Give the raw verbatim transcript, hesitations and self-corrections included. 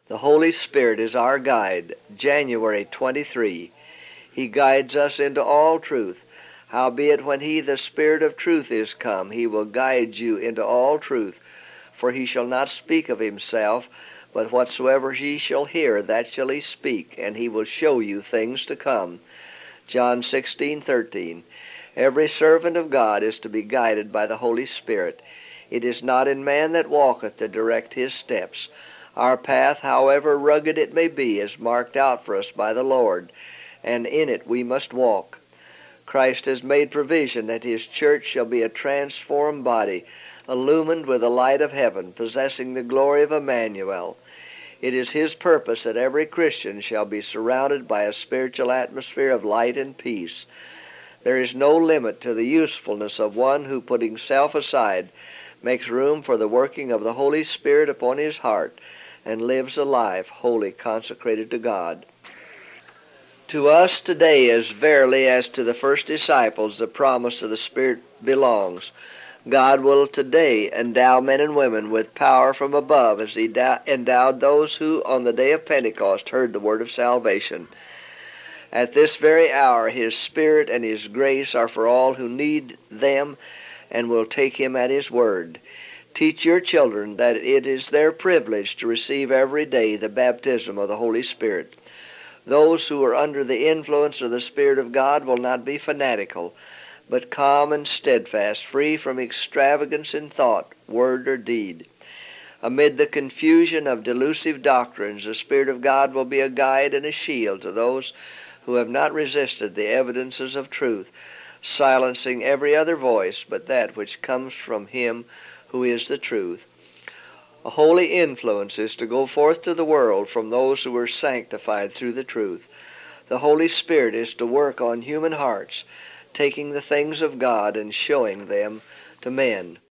The Holy Spirit is our guide. January twenty-third. He guides us into all truth. Howbeit when he, the Spirit of truth, is come, he will guide you into all truth. For he shall not speak of himself, but whatsoever he shall hear, that shall he speak, and he will show you things to come. John sixteen thirteen. Every servant of God is to be guided by the Holy Spirit. It is not in man that walketh to direct his steps. Our path, however rugged it may be, is marked out for us by the Lord, and in it we must walk. Christ has made provision that his church shall be a transformed body, illumined with the light of heaven, possessing the glory of Emmanuel. It is his purpose that every Christian shall be surrounded by a spiritual atmosphere of light and peace. There is no limit to the usefulness of one who, putting self aside, makes room for the working of the Holy Spirit upon his heart, and lives a life wholly consecrated to God. To us today, as verily as to the first disciples, the promise of the Spirit belongs. God will today endow men and women with power from above, as he endowed those who on the day of Pentecost heard the word of salvation. At this very hour his Spirit and his grace are for all who need them and will take him at his word. Teach your children that it is their privilege to receive every day the baptism of the Holy Spirit. Those who are under the influence of the Spirit of God will not be fanatical, but calm and steadfast, free from extravagance in thought, word, or deed. Amid the confusion of delusive doctrines, the Spirit of God will be a guide and a shield to those who have not resisted the evidences of truth, silencing every other voice but that which comes from him who is the truth. A holy influence is to go forth to the world from those who are sanctified through the truth. The Holy Spirit is to work on human hearts, taking the things of God and showing them to men.